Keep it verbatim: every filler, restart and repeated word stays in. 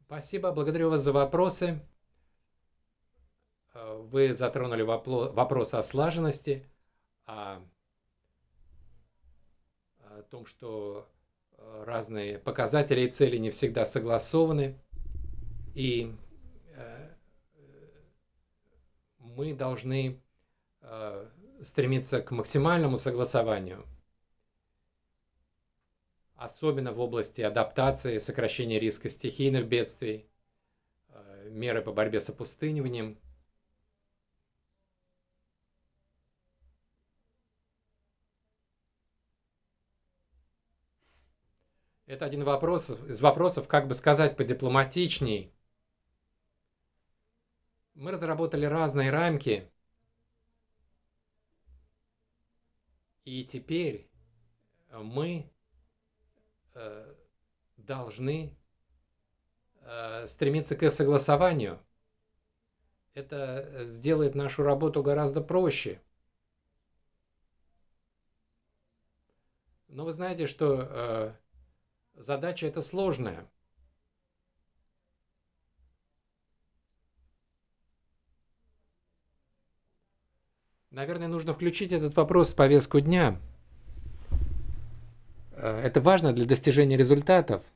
Спасибо, благодарю вас за вопросы. Э, Вы затронули вопло- вопрос о слаженности, о, о том, что э, разные показатели и цели не всегда согласованы, и э, мы должны э, стремиться к максимальному согласованию, особенно в области адаптации, сокращения риска стихийных бедствий, э, меры по борьбе с опустыниванием. Это один вопрос из вопросов, как бы сказать подипломатичней. Мы разработали разные рамки, и теперь мы э, должны э, стремиться к их согласованию. Это сделает нашу работу гораздо проще. Но вы знаете, что э, задача эта сложная. Наверное, нужно включить этот вопрос в повестку дня. Э, Это важно для достижения результатов.